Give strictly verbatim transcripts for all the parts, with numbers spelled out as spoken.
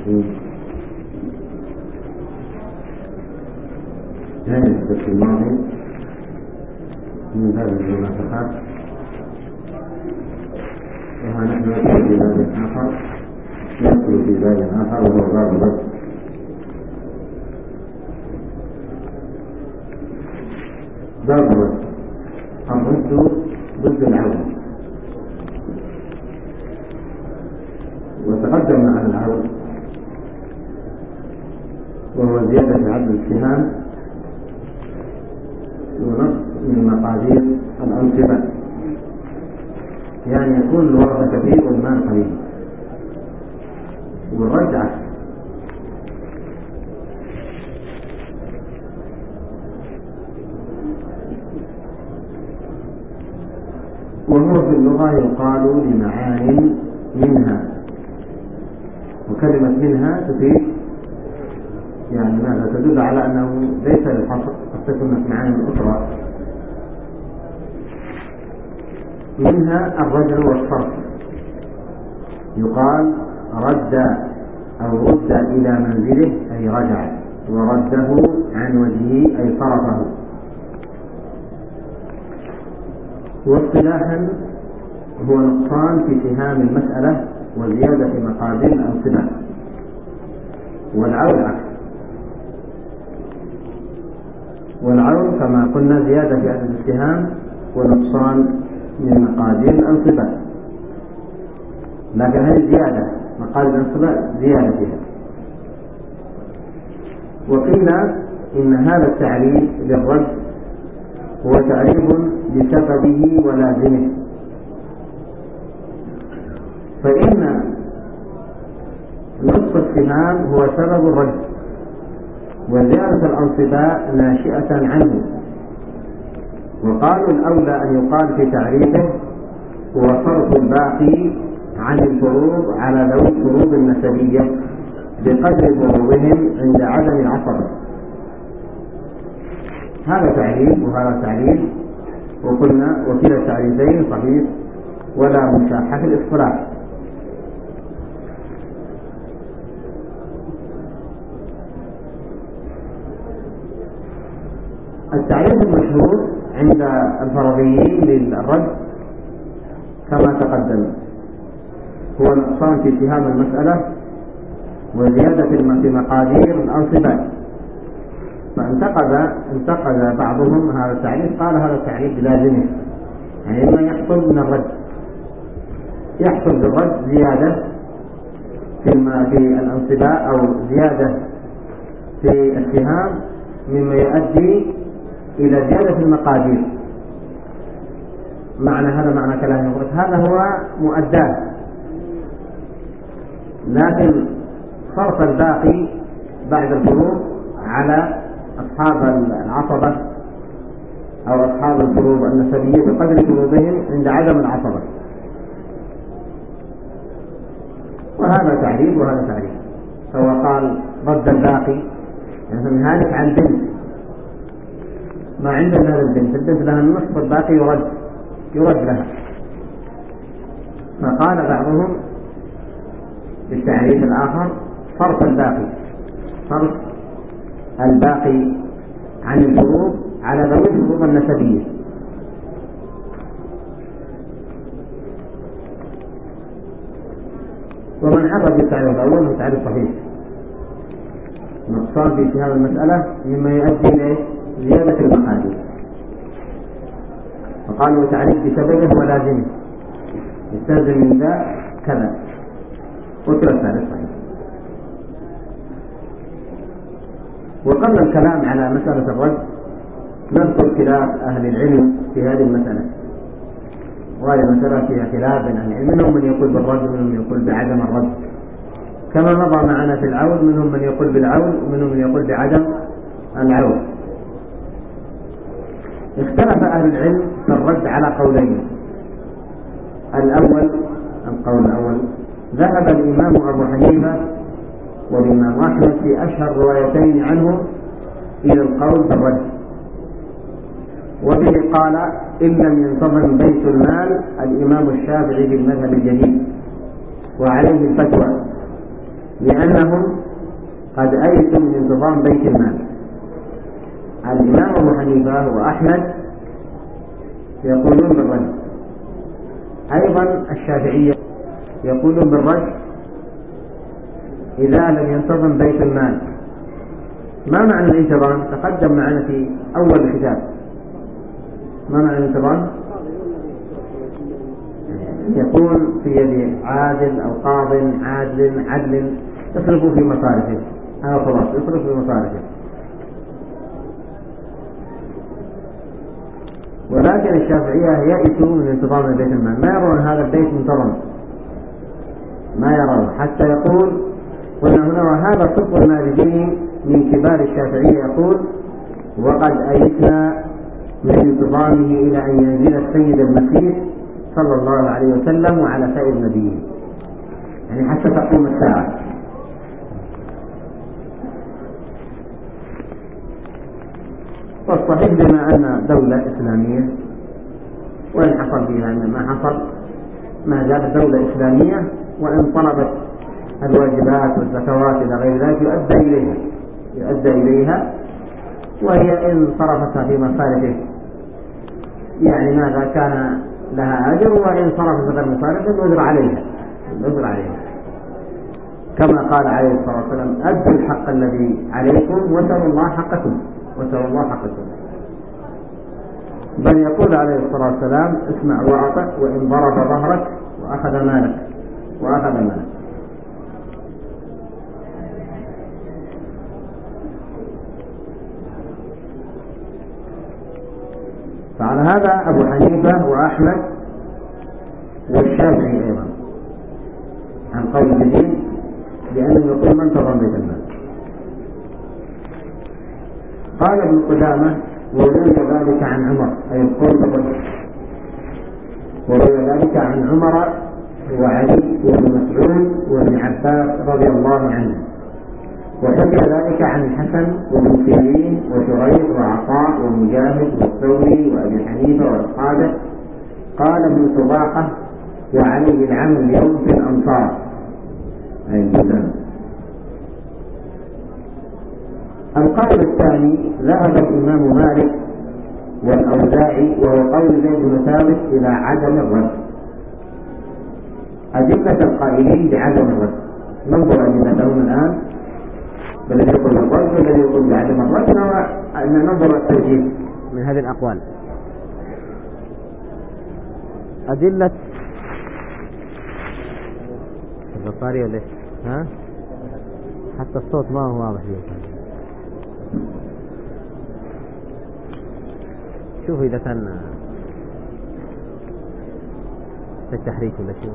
هذا الدرس الماضي من باب المنافقات، وها نحن ندخل في باب آخر ندخل في باب آخر وهو باب الرد. باب الرد الرد ضد العون، وتقدم عن العون وهو زيادة عدد السهام ونقص من مقادير الأنصبة، يعني يكون الورث كثير والمال قليل. والرجعة وهو في اللغة يقال لمعان منها، وكلمة منها تفيد يعني ماذا؟ تدل على أنه ليس للحصر، قد تكون معاني أخرى. منها الرجع والصرف، يقال رد أو رد إلى منزله أي رجع، ورده عن وجهه أي صرفه. واصطلاحا هو نقصان في سهام المسألة وزيادة في مقادير الأنصبة. والعون عكس، والعون كما قلنا زيادة في عدد السهام ونقصان من مقادير الأنصبة، لكن هذه زيادة مقادير الأنصبة زيادة فيها. وقيل إن هذا التعريف للرد هو تعريف بسببه ولازمه، فإن نصف السهام هو سبب الرد، وزيادة الأنصباء ناشئة عنه. وقالوا الأولى أن يقال في تعريفه هو صرف الباقي عن الفروض على ذوي الفروض النسبية بقدر فروضهم عند عدم العصبة. هذا تعريف وهذا تعريف، وقلنا وكلا التعريفين صحيح ولا مشاحة في الاصطلاح. التعريف المشهور عند الفرضيين للرد كما تقدم هو نقصان في سهام المسألة وزيادة في مقادير الأنصبة. فانتقد انتقد بعضهم هذا التعريف، قال هذا التعريف لازمه، يعني ما يحصل من الرد، يحصل بالرد زيادة في في الأنصباء أو زيادة في السهام مما يؤدي إلى زيادة في المقادير. معنى هذا معنى كلام الرد، هذا هو مؤداه، لكن صرف الباقي بعد الفروض على أصحاب العصبة أو أصحاب الفروض النسبية بقدر فروضهم عند عدم العصبة، وهذا تعريف وهذا تعريف. فهو قال رد الباقي، يعني من هالك عن بنت ما عندنا هذا البنت، البنت لها النصف الباقي يرد يرد لها. فقال بعضهم بالتعريف الآخر صرف الباقي، صرف الباقي عن الفروض على ذوي الفروض النسبية. ومن عرف بالتعريف الأول هو تعريف صحيح، نقصان في سهام المسألة مما يؤدي إلى زيادة المقادير. فقالوا تعريف بسببه ولازمه، يستلزم من ذا كذا، وكلا الثالث صحيح. وقبل الكلام على مسألة الرد نذكر خلاف أهل العلم في هذه المسألة، وهذه المسألة فيها خلاف بين أهل العلم، منهم من يقول بالرد ومنهم من يقول بعدم الرد، كما مضى معنا في العون منهم من يقول بالعون ومنهم من يقول بعدم العون. اختلف أهل العلم في الرد على قولين. الأول القول الأول ذهب الإمام أبو حنيفة والإمام أحمد في أشهر روايتين عنه إلى القول بالرد، وبه قال إن لم ينتظم بيت المال الإمام الشافعي بالمذهب الجديد وعليه الفتوى، لأنهم قد أيسوا من انتظام بيت المال. الإمام أبو حنيفة وأحمد يقولون بالرد، أيضا الشافعية يقولون بالرد إذا لم ينتظم بيت المال. ما معنى الانتظام؟ تقدم معنا في أول الكتاب. ما معنى الانتظام؟ يكون في يد عادل أو قاض عادل عدل يصرفوا في مصارفه، هذا خلاص يصرف في مصارفه. ولكن الشافعية يئسوا من انتظام بيت المال، ما يرون هذا البيت منتظم، ما يرون، حتى يقول قلنا هنا وهذا صدق المالكي من كبار الشافعية يقول وقد أيسنا من انتظامه إلى أن ينزل السيد المسيح صلى الله عليه وسلم وعلى سائر النبيين، يعني حتى تقوم الساعة. والصحيح بما أن دولة إسلامية وإن حصل فيها ما حصل ما زالت دولة إسلامية، وإن طلبت الواجبات والزكوات إلى غير ذلك يؤدى إليها يؤدى إليها وهي إن صرفتها في مصارفه يعني ماذا كان لها أجر، وإن صرفت غير مصارفه الأجر عليها الأجر عليها كما قال عليه الصلاة والسلام أدوا الحق الذي عليكم وسلوا الله حقكم وسلوا الله حقكم. بل يقول عليه الصلاة والسلام اسمع وأطع وإن ضرب ظهرك وأخذ مالك وأخذ مالك. فعلى هذا أبو حنيفة وأحمد والشافعي أيضا عن قول جديد لأنه يقول من تظن بيت المال. قال ابن قدامة وروي ذلك عن عمر، أي القول بالرجل، وروي ذلك عن عمر وعلي وابن مسعود وابن عباس رضي الله عنه، وحكى ذلك عن الحسن وابن سيرين وشريح وعطاء ومجاهد والثوري وأبي حنيفة وأصحابه. قال ابن سباقة وعليه العمل اليوم في الأمصار أي البلدان. القول الثاني ذهب الإمام مالك والأوزاعي وهو قول زيد بن ثابت إلى عدم الرد. أدلة القائلين بعدم الرد ننظر أدلتهم الآن، الذي يقول بالرد والذي يقول بعدم الرد، أن ننظر التوجيه من هذه الأقوال. أدلة البطارية ليه؟ ها؟ حتى الصوت ما هو واضح فيه. شوف إذا كان في التحريك ولا شيء.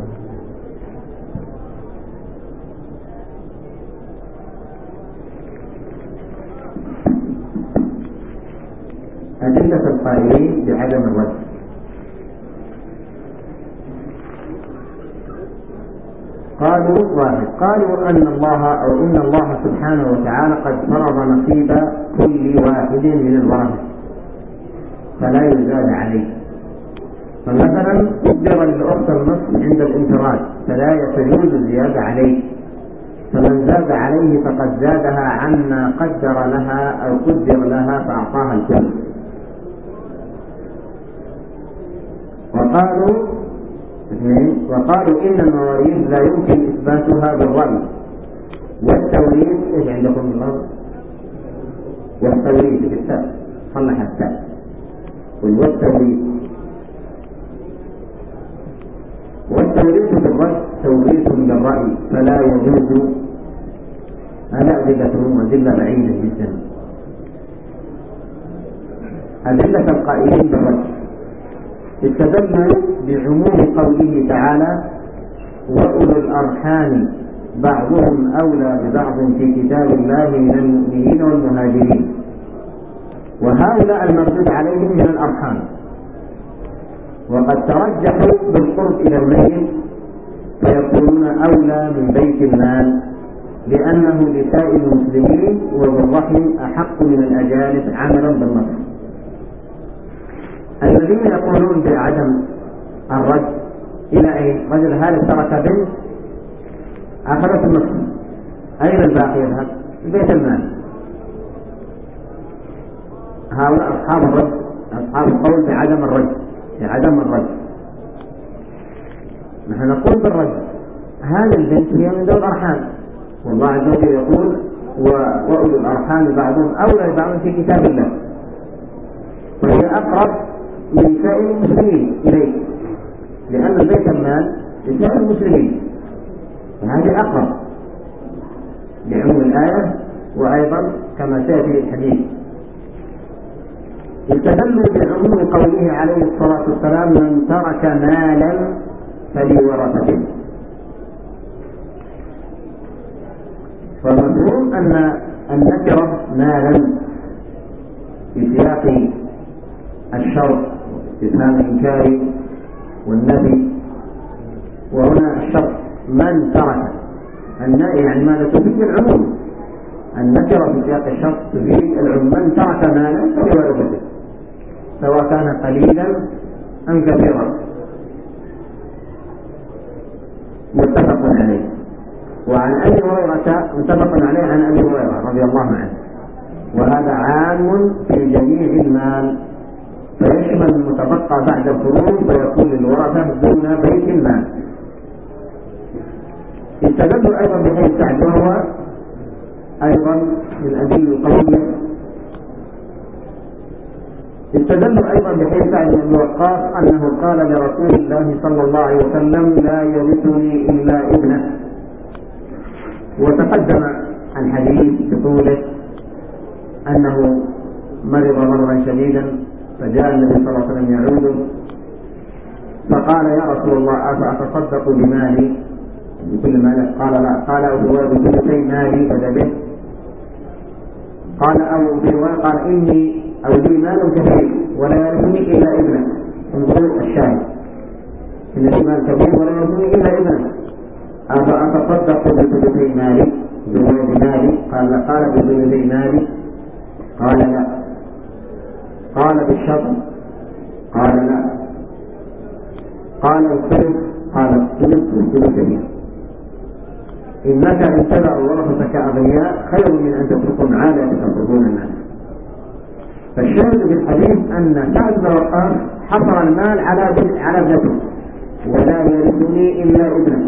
أدلة القائلين بعدم الرد. قالوا واحد، قالوا أن الله أو إن الله سبحانه وتعالى قد فرض نصيب كل واحد من الورثة فلا يزاد عليه. فمثلا قدر للأخت النصف عند الانفراد فلا يجوز الزيادة عليه، فمن زاد عليه فقد زادها عما قدر لها أو قدر لها فأعطاها الكل. وقالوا وقالوا إن المواريث لا يمكن إثباتها بالرأي والتوريث. إيش عندكم الله؟ والتوريث بالتاء صلح التاء والتوريث. والتوريث بالرأي توريث بالرأي فلا يجوز. هذا أدلتهم أدلة بعيدة جدا. أدلة القائلين بالرأي استدلوا بعموم قوله تعالى وأولو الأرحام بعضهم أولى ببعض في كتاب الله من المؤمنين والمهاجرين، وهؤلاء المردود عليهم من الأرحام، وقد ترجحوا بالقرب إلى الميت فيكونون أولى من بيت المال لأنه لسائر المسلمين وبالرحم أحق من الأجانب عملا بالنص. الذين يقولون بعدم الرد إلى أين؟ رجل هذا ترك بنت أخذت النصف أين الباقي يذهب؟ بيت المال. هؤلاء أصحاب الرد، أصحاب القول بعدم الرد، بعدم الرد. نحن نقول بالرد. هذه البنت هي من ذوي الأرحام، والله عز وجل يقول وأولو الأرحام بعضهم أولى ببعض في كتاب الله، وهي أقرب من سائر المسلمين إليه، لأن البيت المال لسائر المسلمين، وهذه أقرب لعموم الآية، وأيضا كما سيأتي الحديث. استدلوا بعموم قوله عليه الصلاة والسلام من ترك مالا فلورثته، فالمفهوم أن النكرة مالا في سياق الشرط استفهام الإنكار والنفي، وهنا الشرط من ترك، يعني ماذا تفيد العموم؟ النكرة في سياق الشرط تفيد العموم، من ترك مالا فلورثته سواء كان قليلا أم كثيرا، متفق عليه. وعن أبي هريرة متفق عليه عن أبي هريرة رضي الله عنه، وهذا عام في جميع المال، فيشمل المتبقى بعد الفروض فيكون للورثة دون بيت المال. استدلوا أيضا بحديث سعد، وهو أيضا من أدلة القوية. استدلوا أيضا بحديث سعد بن وقاص أنه قال لرسول الله صلى الله عليه وسلم لا يرثني إلا ابنه، وتقدم الحديث بطوله أنه مرض مرضا شديدا، فجاء النبي صلى الله عليه وسلم يعوده، فقال يا رسول الله أفأتصدق بمالي بكل مالك؟ قال لا. قال هو بثلثي مالي فدبه. قال أو برواية قال إني أو لي مال كثير ولا يرثني إلا ابنه. انظروا الشاهد، إن لي مال كثير ولا يرثني إلا ابنه، أفأتصدق بثلثي مالي بثلثي مالي؟ قال لا. قال بثلثي مالي؟ قال لا. قال بالشطر؟ قال لا. قال الثلث؟ قال الثلث والثلثين. إنك إن تدع ورثتك أغنياء خير من أن تتركهم عالة تصرفون الناس. فالشاهد في الحديث أن سعد بن وقاص حصر المال على على ابنته، ولا يرثني إلا ابنه.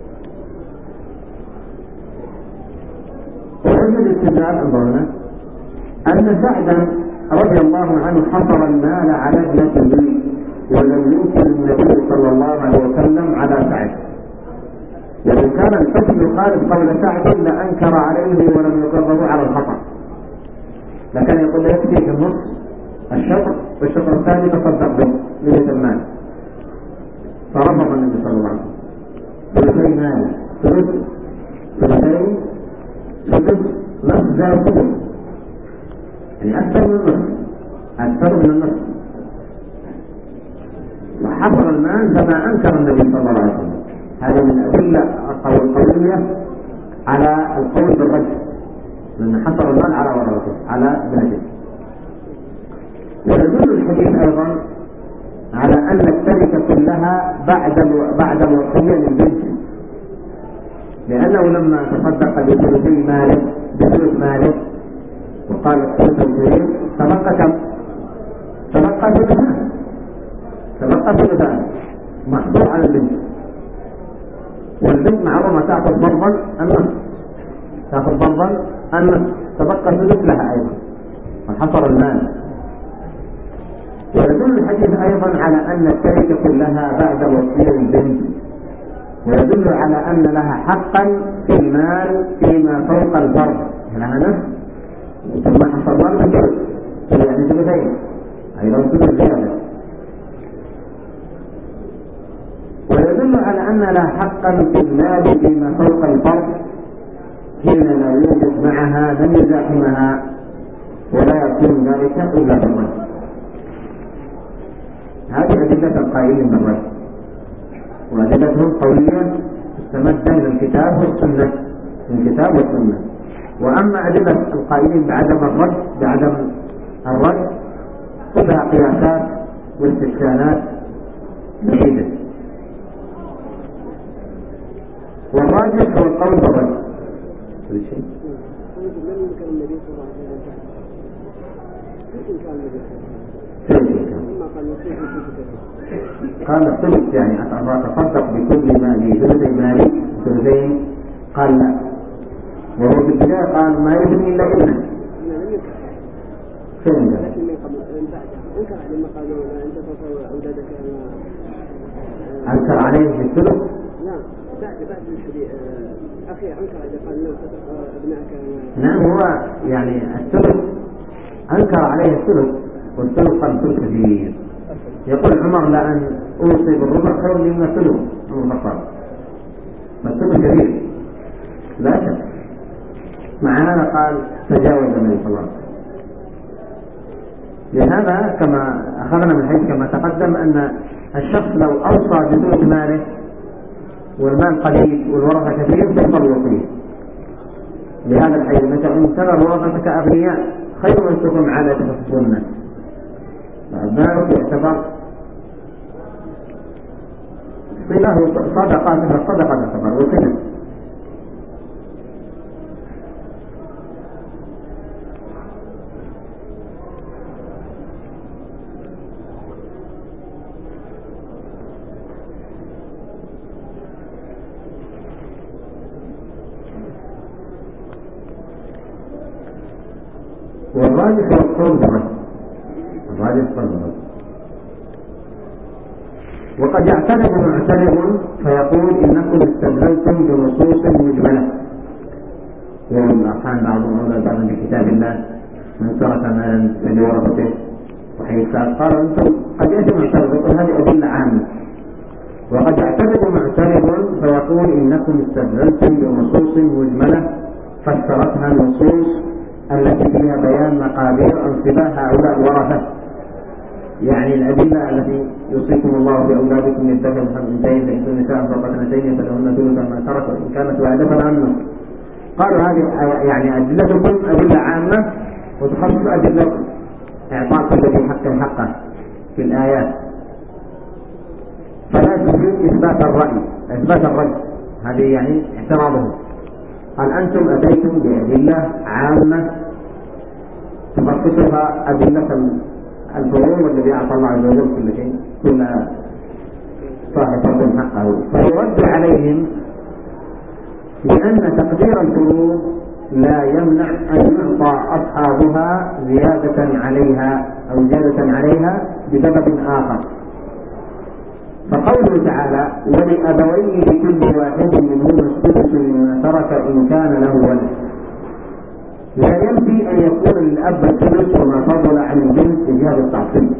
ووجه الاستدلال انظرنا أن سعدا رضي الله عنه حصر المال على ابنته، ولم ينكر النبي صلى الله عليه وسلم على سعد، ولو كان الحكم يخالف قول سعد لأنكر عليه ولم يقرره على الخطأ، لكن يقول له يكفي في النص الشطر والشطر الثاني تصدق به لبيت المال، فرفض النبي صلى الله عليه وسلم. ثلثي مال، ثلث ثلثين ثلث نصف زائد ثلث، يعني أكثر من النصف، أكثر من النصف. وحصر المال كما أنكر النبي صلى الله عليه وسلم. هذا من أدلة القوية على القول بالرد، لأن حصر المال على ورثته على ابنته. ويدل الحديث أيضا على أن التركة كلها بعد بعد الوصية للبنت، لأنه لما تصدق بثلثي ماله بثلث ماله وقال الثلث الكريم تبقى كم؟ تبقى ثلثان، تبقى ثلثان محصور على البنت، والبنت معروفة تأخذ فرضا النصف، تأخذ فرضا النصف، تبقى ثلث لها أيضا وحصر المال. ويدل الحديث أيضا على أن التركة كلها بعد وصية البنت، ويدل على أن لها حقا في المال فيما فوق الفرض، لها نصف ثم حصر المال الجزء يعني ثلثين أيضا ثلث زيادة. ويدل على أن لها حقا في المال فيما فوق الفرض حين لا يوجد معها من يزاحمها، ولا يكون ذلك إلا بالرد. هذه أدلة القائلين بالرد، وأدلتهم قوية تستمد من الكتاب والسنة، من الكتاب والسنة. وأما أدلة القائلين بعدم الرد بعدم الرد كلها قياسات واستشكالات بعيدة. والراجح هو القول بالرد، كل شيء. لم يمكن النبي صلى الله عليه وسلم يمكن كان النبي ثم قال يصيب قال الثلث يعني أتصدق بكل مالي ثلثي مالي ثلثين، قال لا، وهو في البداية قال ما يبني إلا ابنه. فين قال؟ لكن من قبل أنكر عليه لما قالوا أنت تصور أولادك أنكر عليه في الثلث؟ نعم بعد بعد الشريعة أخي أنكر عليه قال لو أبنائك. نعم هو يعني الثلث أنكر عليه الثلث، والثلث قال ثلث كبير. يقول عمر لأن أوصي بالربع خير لي من الثلث، عمر الخطاب الثلث كبير لا شك. مع هذا قال تجاوز النبي صلى الله عليه وسلم. لهذا كما أخذنا من حيث كما تقدم أن الشخص لو أوصى بثلث ماله والمال قليل والورثة كثير تفضل الوصية. لهذا الحديث متى إن ترى ورثتك أغنياء خير من تقوم على تخصص الناس. فذلك يعتبر صلة صدقة مثل الصدقة تعتبر وصلة. والراجح هو القول بالرد، الراجح القول بالرد. وقد يعترض معترض فيقول إنكم استدللتم بنصوص مجملة، والأرحام بعضهم أولى بعض بكتاب الله من ترك مالا فلورثته وحيثات. قال أنتم قد يأتي معترض يقول هذه أدلة عامة. وقد يعترض معترض فيقول إنكم استدللتم بنصوص مجملة فسرتها النصوص التي فيها بيان مقادير انصباح هؤلاء الورثة، يعني الأدلة التي يوصيكم الله بأولادكم للذكر مثل الأنثيين فإن كن نساء فوق اثنتين فلهن ثلث ما ترك وإن كانت واحدة فلها النصف. قالوا هذه يعني أدلتكم أدلة عامة وتخصص أدلة إعطاء كل ذي حق حقه في الآيات، فلا تجوز إثبات الرأي إثبات الرأي. هذه يعني اعتراضهم. قال أنتم أتيتم بأدلة عامة تخصصها أدلة الفروض والذي أعطى الله عز وجل كل شيء كل صاحب فرض حقه، فيرد عليهم بأن تقدير الفروض لا يمنع أن يعطى أصحابها زيادة عليها أو زيادة عليها بسبب آخر. فقوله تعالى ولأبويه لكل واحد منهما السدس مما ترك إن كان له ولد، لا ينفي أن يكون للأب الثلث وما فضل عن البنت في هذا التعصيب.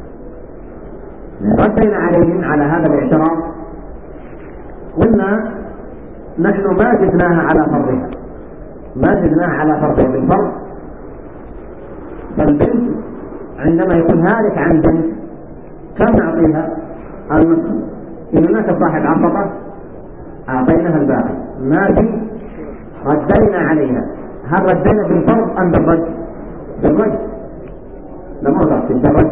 ردينا عليهم على هذا الاعتراض قلنا نحن ما جبناها على فرضها، ما جبناها على فرضها بالفرض. فالبنت عندما يكون هالك عن بنت كم نعطيها؟ النصف. إن هناك صاحب عصبة أعطيناها الباقي، ما في ردينا عليها. هل ردينا بالفرض أم بالرد؟ بالرد، لما ضعت بالرد.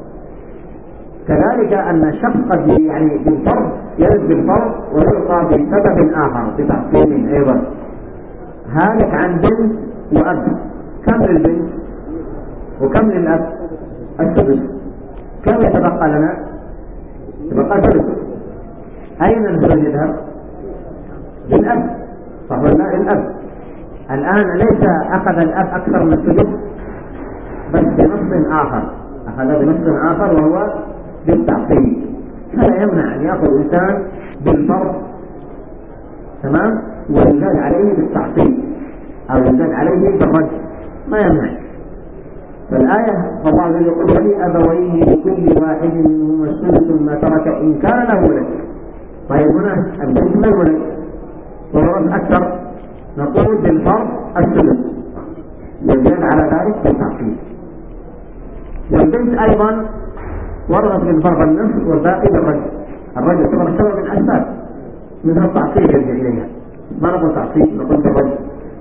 كذلك أن الشخص قد يعني بالفرض يرد بالفرض ويلقى بسبب آخر بتعصيب أيضا. هالك عن بنت وأب، كم للبنت وكم للأب؟ السدس. كم يتبقى لنا؟ يتبقى ثلث. أين الثلث يذهب؟ للأب، صح ولا؟ الأب الآن ليس أخذ الأب أكثر من الثلث بس بنص آخر، أخذ بنص آخر وهو بالتعصيب. فلا يمنع أن يأخذ الإنسان بالفرض تمام ويزاد عليه بالتعصيب أو يزاد عليه بالرد، ما يمنع. فالآية فالله عز وجل يقول ولأبويه لكل واحد منهما السدس ما ترك إن كان له ولد. طيب هنا البنت من الولد وورث أكثر، نقول بالفرض السدس يزاد على ذلك بالتعصيب. والبنت أيضا ورثت بالفرض النصف والباقي بالرجل. الرجل يعتبر سبب من أسباب مثل التعصيب يرجع إليها، ما نقول تعصيب نقول بالرجل.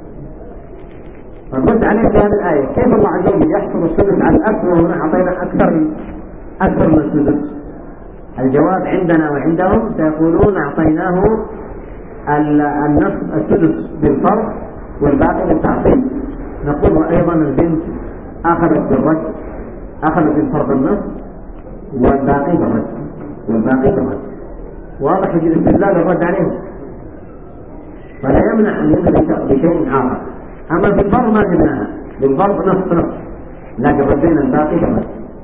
فالرد عليه في هذه الآية كيف الله عز وجل يحصل السدس على الأب وهنا أعطينا أكثر من أكثر من السدس؟ الجواب عندنا وعندهم سيقولون أعطيناه النصف السدس بالفرض والباقي بالتعصيب. نقول أيضا البنت أخذت بالرد، أخذت الفرض النصف والباقي بالرد، والباقي بالرد. واضح يجب استدلال الرد عليهم، فلا يمنع أن يدرك بشيء آخر. أما في الفرض ما جبناها، بالفرض نصف نصف، لكن ردينا الباقي بالرد.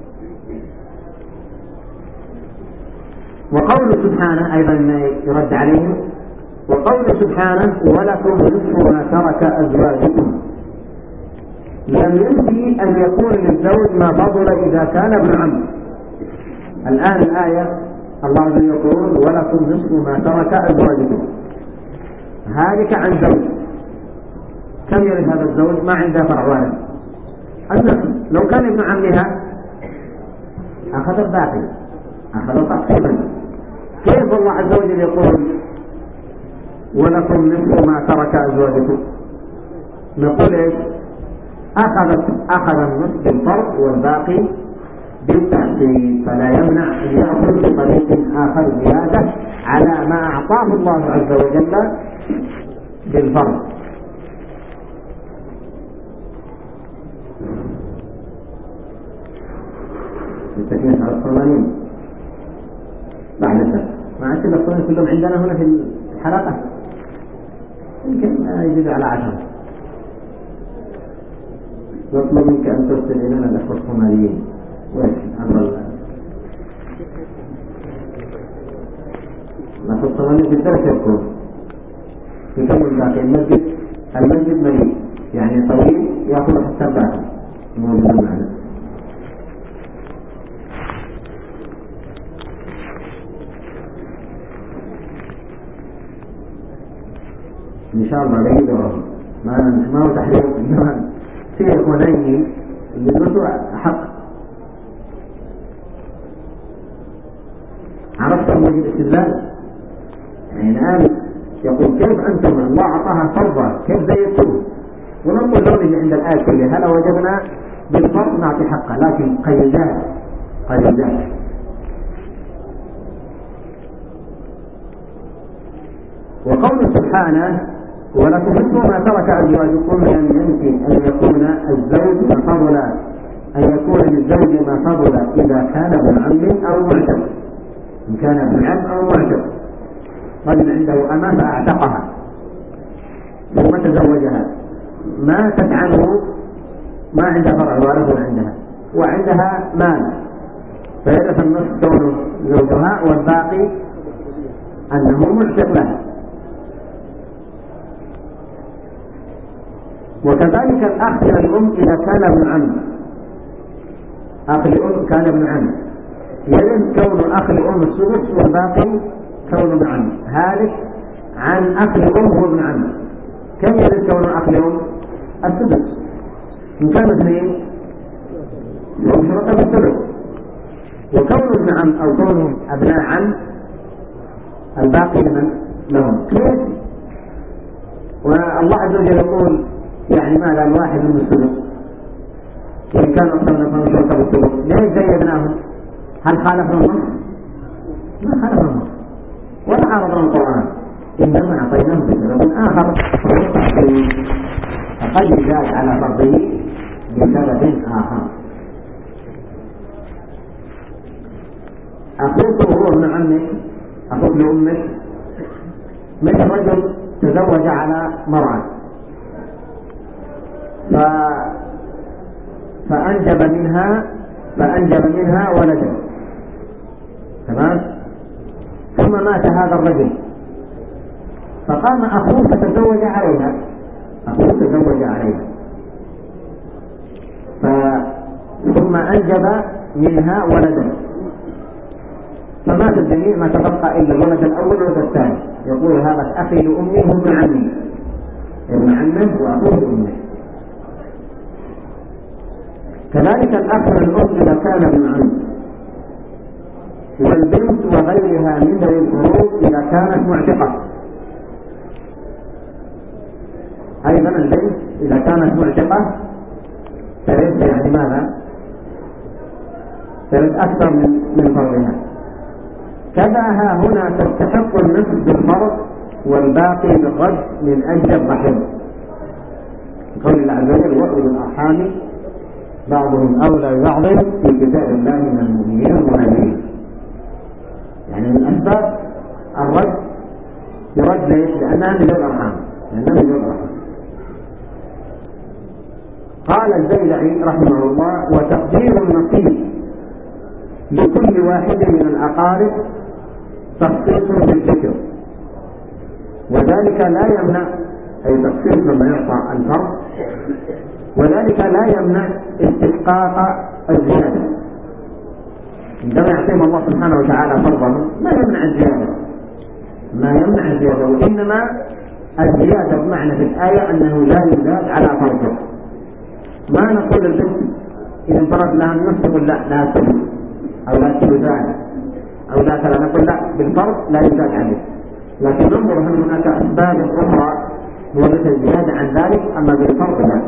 وقوله سبحانه أيضا يرد عليهم، وقوله سبحانه ولكم نصف ما ترك أزواجكم، لم ينفي أن يكون للزوج ما فضل إذا كان ابن عم. الآن الآية الله عز وجل يقول ولكم نصف ما ترك أزواجكم، هالك عن زوج، كم يرث هذا الزوج؟ ما عنده فرع وارث، النصف. لو كان ابن عمها أخذ الباقي، أخذ تقسيما. كيف الله عز وجل يقول ولكم نصف ما ترك أزواجكم؟ نقول إيش؟ أخذ أخذ النصف بالفرض والباقي بالتحسين، فلا يمنع أن يأخذ بطريق آخر زيادة على ما أعطاه الله عز وجل بالفرض. التكليف على الصومالين بعد السنة ما عشان الصومالين كلهم عندنا هنا في الحلقة يمكن يزيد على عشرة. نطلب منك أن ترسل إلينا الأخوة الصوماليين. وإيش أمر الله؟ الأخوة الصوماليين في الدرس يكون يكمل باقي المسجد، المسجد مليء يعني طويل يأخذ حتى الباقي موجود معنا. إن شاء الله لا يدورهم، ما ما هو تحرير، إنما في إخوانين اللي يدرسوا حق. عرفتم وجه الاستدلال؟ يعني الآن يقول كيف أنتم الله أعطاها فرضا كيف زيتم؟ ونقول لو نجي عند الآية كلها هل وجدنا بالفرض نعطي حقه، لكن قيدات قيدات. وقول سبحانه ولكم نصف ما ترك أزواجكم، لم يمكن أن يكون الزوج ما فضل، أن يكون للزوج ما فضل إذا كان ابن عم أو معتق. إن كان ابن عم أو معتق، رجل عنده أمة فأعتقها ثم تزوجها، ماتت عنه ما عندها فرع وارث عندها وعندها مال، فيرث النصف كونه زوجها والباقي أنه معتق لها. وكذلك الأخ للأم إذا كان ابن عم، أخ لأم كان ابن عم، يرث كون أخ لأم السدس والباقي كون ابن عم، هالك عن أخ لأم هو ابن عم. كم يرث كون أخ لأم؟ السدس. إن كان اثنين لهم شرطة بالسدس. وكون ابن عم أو كونهم أبناء عم الباقي لمن لهم. كيف؟ والله عز وجل يقول يعني ما لا الواحد من السدس، وإن كان أكثر من شرطة بالسدس، ليش زيدناهم؟ هل خالفنا النص؟ ما خالفنا النص ولا عارضنا القرآن، إنما أعطيناه بسبب آخر فقد زاد على فرضه بسبب آخر. أخوك هو ابن عمك، أخوك لأمك، مثل رجل تزوج على مرأة ف... فأنجب منها فأنجب منها ولدا، تمام؟ ثم مات هذا الرجل، فقام أخوه فتزوج عليها، أخوه تزوج عليها ف... ثم أنجب منها ولدا، فمات الجميع ما تبقى إلا الولد الأول والولد الثاني. يقول هذا أخي لأمي هو ابن عمي، ابن عمه وأخوه لأمه. كذلك الأخ للأم إذا كان ابن عم، والبنت وغيرها من ذوي الفروض إذا كانت معتقة. أيضا البنت إذا كانت معتقة ترث يعني ماذا؟ ترث أكثر من من فرضها. كذا ها هنا تستحق النصف بالفرض والباقي بالرد من أجل الرحم. قول الله عز وجل وأولو الأرحام بعضهم أولى ببعض في كتاب الله من المؤمنين والمهاجرين. يعني من أسباب الرد يرد ليش؟ لأنها من ذوي الأرحام، لأنها من ذوي الأرحام. قال الزيلعي رحمه الله: وتقدير النصيب لكل واحد من الأقارب تخصيص بالذكر، وذلك لا يمنع، أي تخصيص لما يعطى الفرد، وذلك لا يمنع استحقاق الزيادة. عندما يعطيهم الله سبحانه وتعالى فرضا ما يمنع الزيادة، ما يمنع الزيادة، وإنما الزيادة بمعنى في الآية أنه لا يزاد على فرضه. ما نقول البنت إذا انفرد لها النصف تقول لا لا تزاد أو لا تزاد أو لا كذا، نقول لا بالفرض لا يزاد عليه، لكن ننظر هل هناك أسباب أخرى ورث الزيادة عن ذلك، أما بالفرض لا.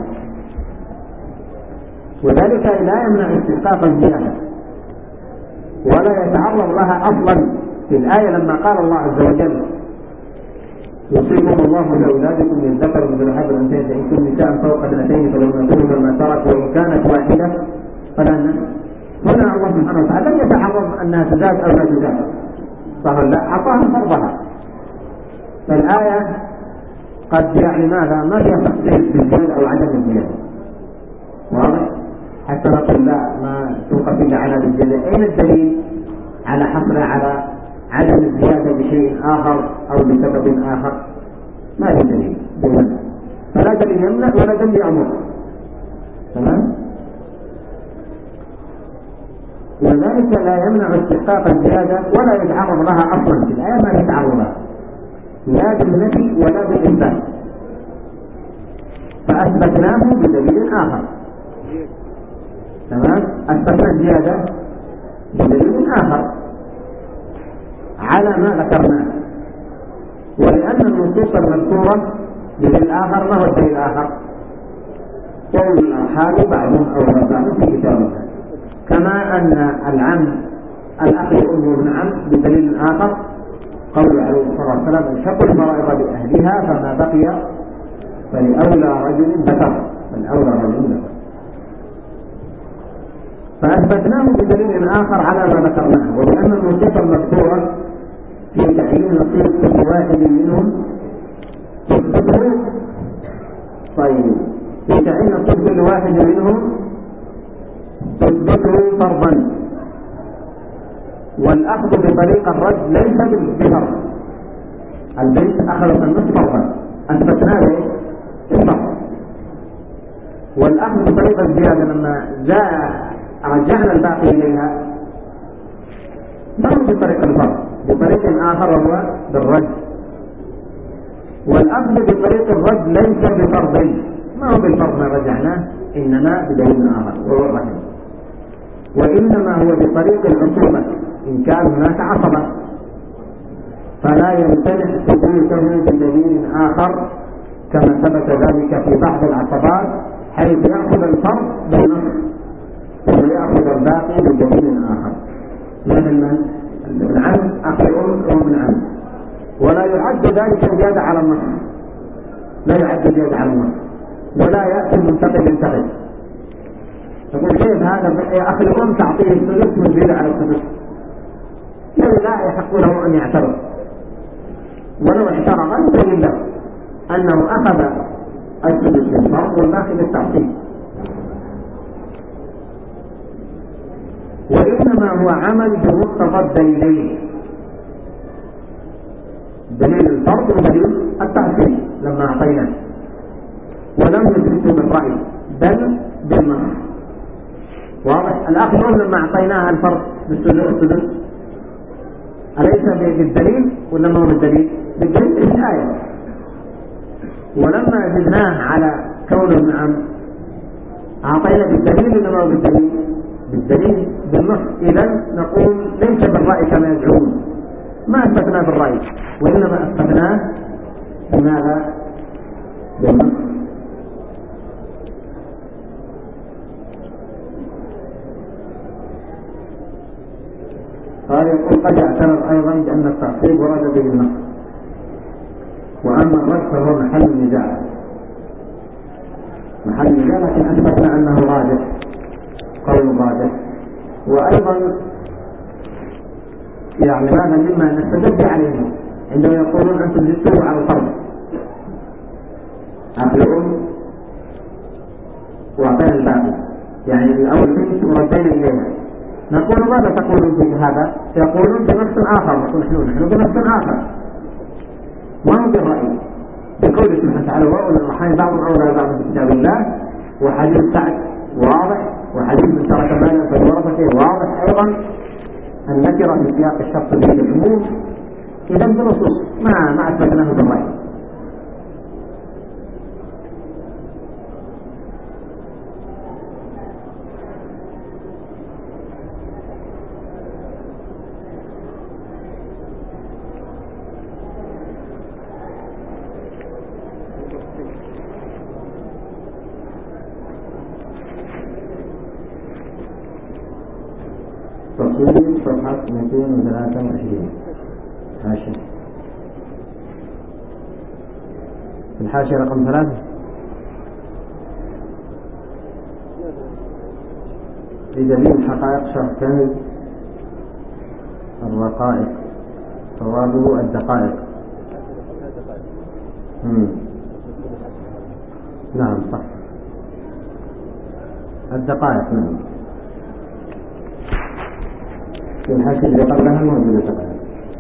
وذلك لا يمنع استحقاق الزيادة ولا يتعرض لها أصلا. في الآية لما قال الله عز وجل: يوصيكم الله بأولادكم للذكر مثل حظ الأنثيين، إن كن نساء فوق اثنتين فلهن ثلث ما ترك وإن كانت واحدة فلا نصف. هنا الله سبحانه وتعالى لم يتعرض أنها تزاد أو لا تزاد، صح لا؟ أعطاها فرضها. فالآية قد يعني ماذا ما فيها تخصيص بالزيادة أو عدم الزيادة، واضح؟ حتى نقول لا ما توقف إلا على الزيادة. أين الدليل على حصر على عدم الزيادة بشيء آخر أو بسبب آخر؟ ما في دليل بالمنع، فلا دليل يمنع ولا دليل يأمر. تمام؟ وذلك لا يمنع استحقاق الزيادة ولا يتعرض لها أصلا. في الآية ما يتعرض لها لا بالنفي ولا بالإثبات، فأثبتناه بدليل آخر. تمام؟ أثبتنا الزيادة بدليل آخر على ما ذكرناه. ولأن النصوص المذكورة بدليل آخر، ما هو الدليل الآخر؟ قول الأرحام بعضهم أولى ببعض في كتاب الله، كما أن العم الأخ يؤم ابن عم بدليل آخر قول عليه الصلاة والسلام: انشقوا الفرائض لأهلها فما بقي فلأولى رجل ذكر، فلأولى رجل ذكر. فأثبتناه بدليل آخر على ما ذكرناه، وبأن النصوص المذكورة في تعيين نصيب كل واحد منهم تثبته. طيب، في تعيين نصيب كل واحد منهم تثبته فرضا، والأخذ بطريق الرد ليس بفرض. البنت أخذت النصف فرضا، أثبتناه بالفرض. والأخذ بطريق الزيادة لما جاء رجعنا الباقي إليها ما هو بطريق الفرض، بطريق آخر وهو بالرد. والأخذ بطريق الرد ليس بفرضين، ما هو بالفرض ما رجعناه، إنما بدليل آخر وهو الرحم. وإنما هو بطريق العصوبة إن كان هناك عصبة، فلا يمتنع ثبوته بدليل آخر كما ثبت ذلك في بعض العصبات، حيث يأخذ الفرض بالنص ويأخذ الباقي بدليل آخر، مثل العم أخي أم وابن عم، ولا يعد ذلك زيادة على النص، لا يعد زيادة على النص، ولا يأتي المنتقد ينتقد تقول كيف هذا يا أخي الأم تعطيه الثلث وزيادة على الثلث؟ لا يحق له أن يعترض، ولو اعترض يبين له أنه أخذ الثلث بالفرض والباقي بالتعصيب. وإنما هو عمل بمقتضى الدليلين، دليل الفرض ودليل التعصيب لما أعطيناه، ولم نثبته بالرأي بل بالنص. واضح؟ الأخ يقول لما أعطيناها الفرض بالسدس أليس بالدليل ولا ما هو بالدليل؟ بالدليل في الآية. ولما زدناه على كون ابن عم أعطينا بالدليل ولا ما هو بالدليل؟ بالدليل بالنص. إذن نقول ليس بالرأي كما يدعون، ما أثبتناه بالرأي وإنما أثبتناه بماذا؟ بالنص. قال يقول قد اعترض أيضا بأن التعصيب ورد به النص، وأما الرد فهو محل النزاع. محل نزاع، لكن أثبتنا أنه راجح، قول راجح. وأيضا يعني هذا مما نستدل عليه عندما يقولون أنتم زدتوا على الفرض، أخذهم وأعطينا الباقي، يعني الأول بنت وردينا إليها. نقول ماذا تقولون في هذا؟ يقولون بنص آخر، نقول نحن نحن بنص آخر، ما هو بالرأي، بقول سبحانه وتعالى وأولي الأرحام بعضهم أولى بعض في كتاب الله، وحديث سعد واضح، وحديث من ترك مالا فلورثته واضح أيضا، النكرة في سياق الشرط به العموم. إذا بنصوص ما ما أثبتناه بالرأي. تصوير صفحة مئتين وثلاثة وعشرين حاشية، الحاشية رقم ثلاثة. في دليل حقائق شرح كامل الرقائق، صوابه الدقائق. مم. نعم صح، الدقائق. نعم، في الحاشية اللي قبلها موجودة دقائق.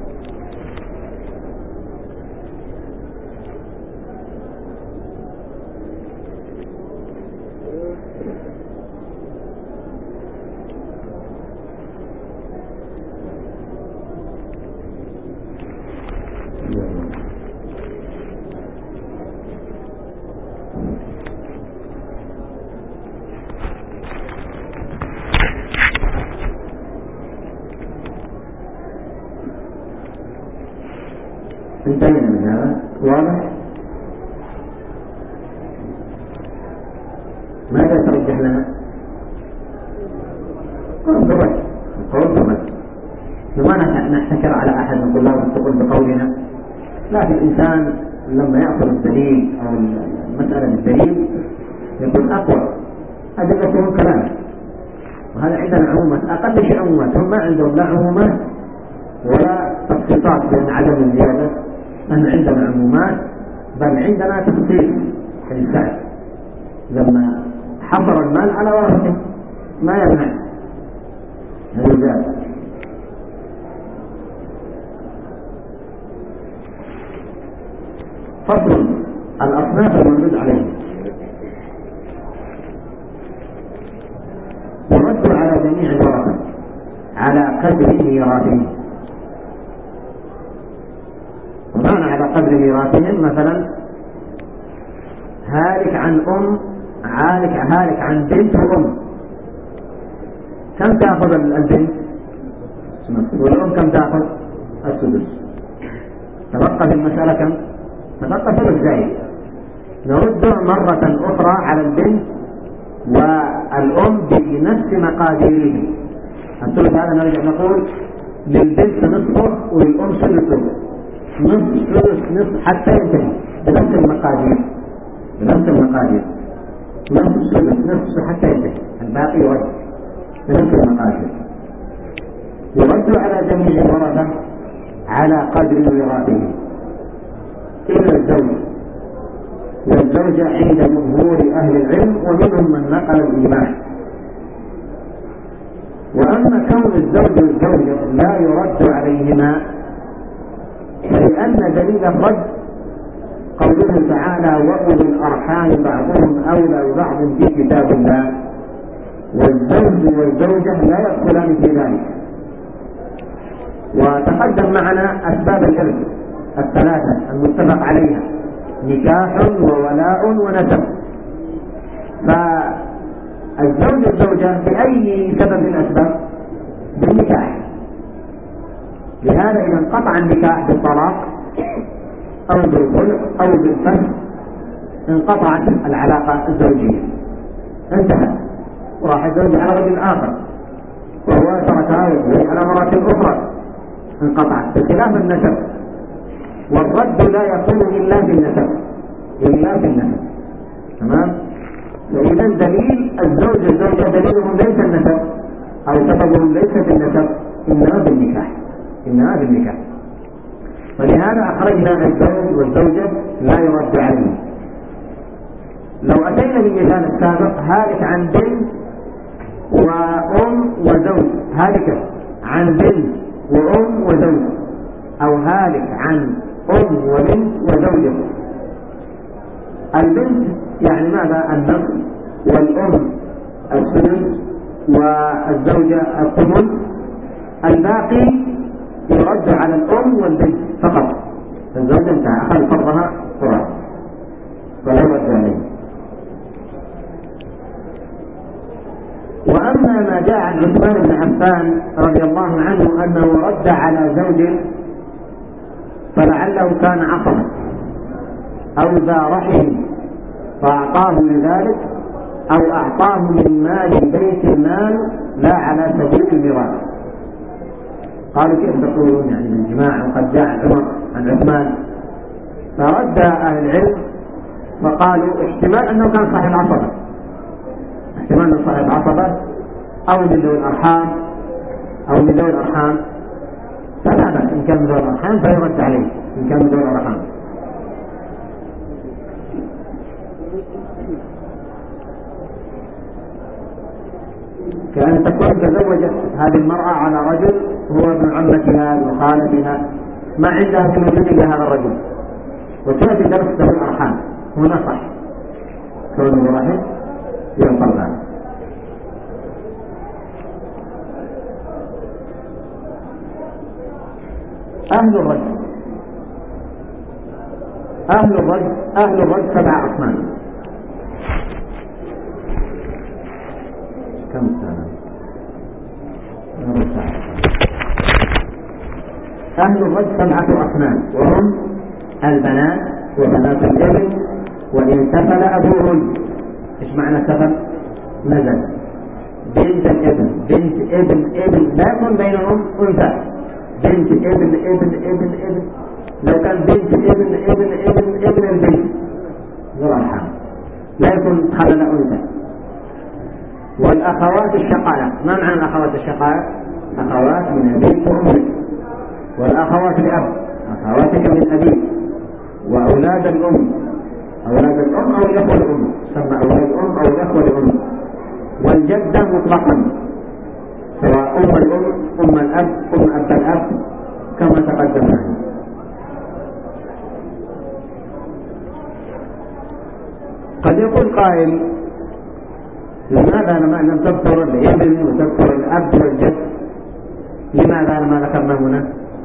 انتهينا من هذا، واضح؟ ماذا ترجح لنا؟ قول بالرد، قول بالرد، وما نحتكر على أحد نقول لا تقول بقولنا، لكن الإنسان لما يأخذ الدليل أو المسألة بالدليل يكون أقوى، أدلتهم كلام. وهذا عندنا عمومات، أقل شيء عمومات، هم ما عندهم لا عمومات ولا تخصيصات بين عدم الزيادة، أن عندنا عمومات، بل عندنا تخصيص. السعد لما حصر المال على ورثته ما يمنع الزيادة. فصل الأصناف الموجود عليه. يرد على جميع الورثة على قدر ميراثهم. ومعنى على قدر ميراثهم مثلا هالك عن أم، هالك هالك عن بنت وأم، كم تأخذ البنت؟ والأم كم تأخذ؟ السدس. تبقى في المسألة كم؟ تبقى ثلث زائد. نرد مرة أخرى على البنت والأم بنفس مقاديره. الثلث هذا نرجع نقول للبنت نصفه وللأم ثلثه، نصف ثلث نصف حتى ينتهي بنفس المقادير، بنفس المقادير، نصف ثلث نصف حتى ينتهي، الباقي يرد بنفس المقادير. يرد على جميع الورثة على قدر ميراثهم إلا الزوج والزوجة عند جمهور أهل العلم، ومنهم من نقل الإجماع. وأما كون الزوج والزوجة لا يرد عليهما فلأن دليل الرد قوله تعالى وأولي الأرحام بعضهم أولى ببعض في كتاب الله، والزوج والزوجة لا يدخلان في ذلك. وتقدم معنا أسباب الإرث الثلاثة المتفق عليها، نكاح وولاء ونسب. فالزوج والزوجة بأي سبب من الأسباب؟ بالنكاح. لهذا إذا انقطع النكاح بالطلاق أو بالخلع أو بالفسخ انقطعت العلاقة الزوجية، انتهت، وراح الزوج على رجل آخر وهو تركها ويزوج على مرة أخرى، انقطعت. بخلاف النسب، والرد لا يكون إلا في النسب، إلا في النسب. تمام؟ فإذا دليل الزوج الزوجة دليلهم ليس النسب أو سببهم ليس بالنسب إنما بالنكاح إنما بالنكاح. ولهذا أخرجنا الزوج والزوجة لا يرد عليه. لو أتينا بالمثال السابق هالك عن بنت وأم وزوج، هالك عن بنت وأم وزوج، أو هالك عن أم وبنت وزوجة. البنت يعني ماذا؟ النصف، والأم الثلث، والزوجة الثمن. الباقي يرد على الأم والبنت فقط. الزوجة انتهى أخذ فرضها قرآن ولا يرد عليه. وأما ما جاء عن عثمان بن عفان رضي الله عنه أنه رد على زوج فلعله كان عصبا أو ذا رحم فأعطاه لذلك، أو أعطاه من مال بيت المال لا على سبيل الميراث. قالوا كيف تقولون يعني بالجماع وقد جاء عمر عن عثمان؟ فرد أهل العلم فقالوا احتمال أنه كان صاحب عصبة، احتمال أنه صاحب عصبة أو من ذوي الأرحام أو من ذوي الأرحام، فلا بأس إن كان من ذوي الأرحام فيرد عليه إن كان من ذوي الأرحام. كأن تكون تزوجت هذه المرأة على رجل هو ابن عمتها وخالتها، ما عندها في وجود إلا هذا الرجل، وتأتي درس ذوي الأرحام، هنا صح كون الرحم ينقل عنه. أهل الرجل أهل الرجل أهل الرجل سبع أصناف. كم سنة؟ أهل الرجل سبعة أصناف، وهم البنات وبنات الابن، وإن سفل أبوهن. إيش معنى سفل؟ نزل. بنت الابن، بنت ابن ابن لا يكون بينهم أنثى، بنت ابن ابن ابن ابن. لو كان بنت ابن ابن ابن ابن البنت ذو الأرحام لا يكون خلل أنثى. والأخوات الشقائق، ما معنى الأخوات الشقائق؟ أخوات من أبيك وأمك. والأخوات لأب، أخواتك من أبيك. وأولاد الأم، أولاد الأم أو الأخوة الأم، سمى أولاد الأم أو الأخوة الأم. والجدة مطلقا سواء أم الأم أم الأب أم أب الأب كما تقدم معنا. قد يقول قائل لماذا لم تذكر الابن وتذكر الأب والجد؟ لماذا ما ذكرنا هنا؟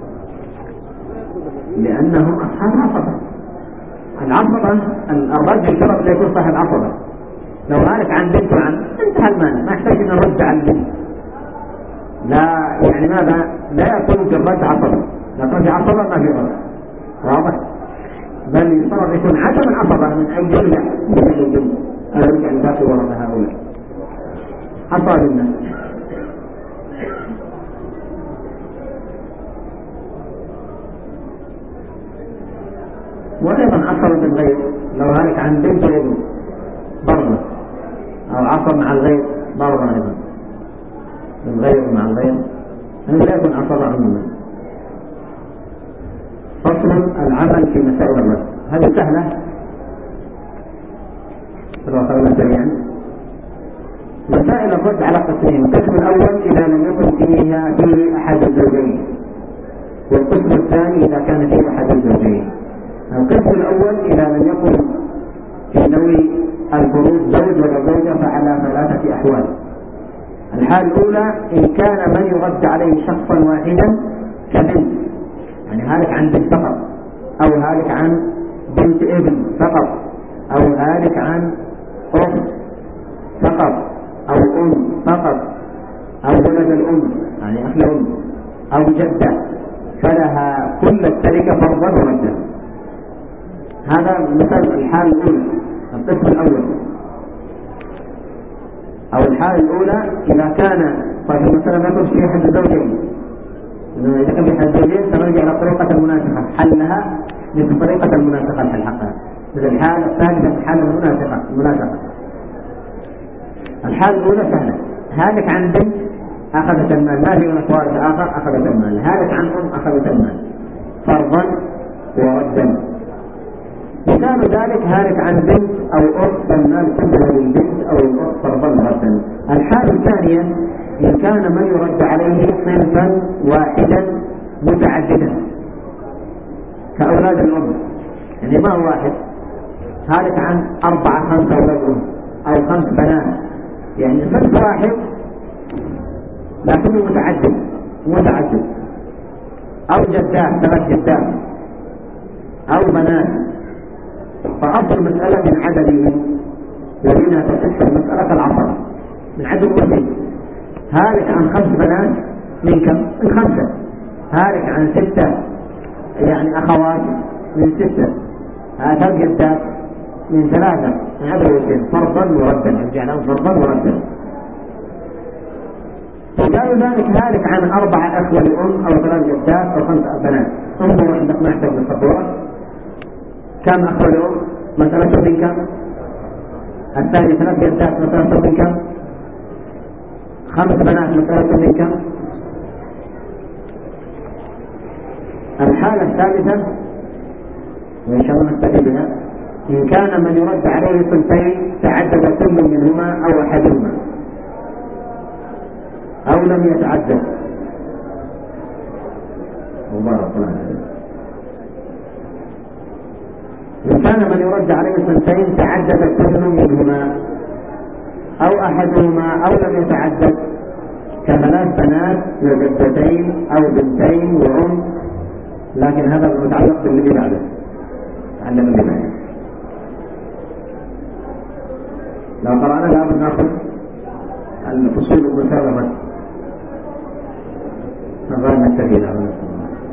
لأنهم أصحاب عصبة. العصبة الرجل شرط لا يكون صاحب عصبة. لو هالك عن بنت وعن انتهى المانع، ما يحتاج أن نرد على البنت. لا يعني ماذا؟ لا يكون في الرد عصبة، لا يكون في عصبة ما في رد، واضح؟ بل يصير يكون عدم العصبة من أي جملة من أي جملة. أنا أرجع لذاته ورد هؤلاء حصل الناس. وأيضا عصر بالغير، لو هالك عن بنت وابن برضه، أو عصر مع الغير برضه أيضا، الغير مع الغير أنه لا يكون عصر عموما. فصل العمل في مسائل الرد، هذه سهلة فلو سريعا. مسائل الرد على قسمين: القسم الأول إذا لم يكن فيها فيه أحد الزوجين، والقسم الثاني إذا كان فيه أحد الزوجين. القسم الأول إذا لم يكن في ذوي الفروض زوج ولا زوجة فعلى ثلاثة أحوال. الحال الأولى إن كان من يرد عليه شخصا واحدا كبنت، يعني هالك عن بنت فقط، أو هالك عن بنت ابن فقط، أو هالك عن أخت فقط، أو أم فقط، أو ولد الأم يعني أخ الأم، أو جدة، فلها كل التركة فرضا وردا. هذا مثل الحال الأولى، القسم الأول. أو الحالة الأولى إذا كان طيب مثلا ما يكون في أحد الزوجين، إذا كان في أحد الزوجين سنرجع إلى طريقة المناسخة حلها مثل طريقة المناسخة في الحقها، مثل الحالة الثالثة الحالة المناسخة المناسخة الحالة الأولى سهلة، هالك عن بنت أخذت المال، ما في من وارث آخر أخذت المال، هالك عن أم أخذت المال فرضا وردا. مثال ذلك هالك عن بنت أو أخت المال كله للبنت أو الأخت فرضا وردا. الحالة الثانية إن كان من يرد عليه صنفا واحدا متعددا كأولاد الأم، يعني ما هو واحد، هالك عن أربعة خمسة أولاد أم أو خمس بنات، يعني صنف واحد لكنه متعدد متعدد، أو جدات ثلاث جدات أو بنات، فأصل المسألة من عددهم ومنها تصح المسألة العصر من عدد كثير. هالك عن خمس بنات من كم؟ من خمسة. هالك عن ستة يعني أخوات من ستة. ثلاث جدات من ثلاثة من عدد وجهين فرضا وردا، يعني فرضا وردا. وقالوا ذلك هالك عن أربعة أخوة لأم أو ثلاث جدات أو خمس بنات. انظروا عندك ما يحتاج للصبورة، كم أخوة لأم؟ مسألة من كم؟ الثاني ثلاث جدات مسألة من كم؟ خمس بنات مسألة من كم؟ الحالة الثالثة وإن شاء الله نستفيد بها، إن كان من يرد عليه صنفين تعدد كل منهما أو أحدهما أو لم يتعدد. مبارك الله. إن كان من يرد عليه صنفين تعدد كل منهما أو أحدهما أو لم يتعدد كثلاث بنات وجدتين أو بنتين وأم، لكن هذا متعلق بالذي بعده. تعلم اللي بعده. لو قرأنا لابد نأخذ الفصول المسابقة نظام التغيير على نفسه.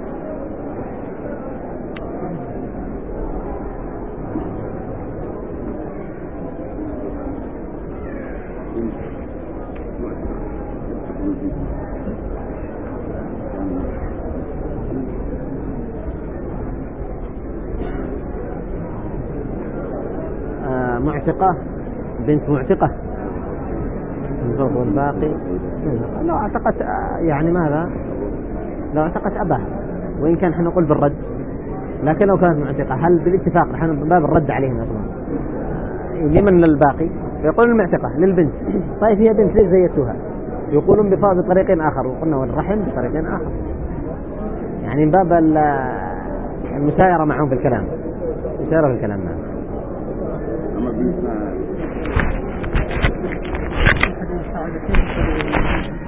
معتقة بنت معتقة والباقي لو اعتقت يعني ماذا لو اعتقت أباها، وإن كان احنا نقول بالرد، لكن لو كانت معتقة هل بالاتفاق نحن باب الرد عليهم أصلا لمن للباقي؟ يقولون المعتقة للبنت. طيب هي بنت ليش زيتوها؟ يقولون بفاء بطريق آخر، وقلنا والرحم بطريق آخر، يعني من باب المسايرة معهم في الكلام، مسايرة في الكلام معهم. أما بالنسبة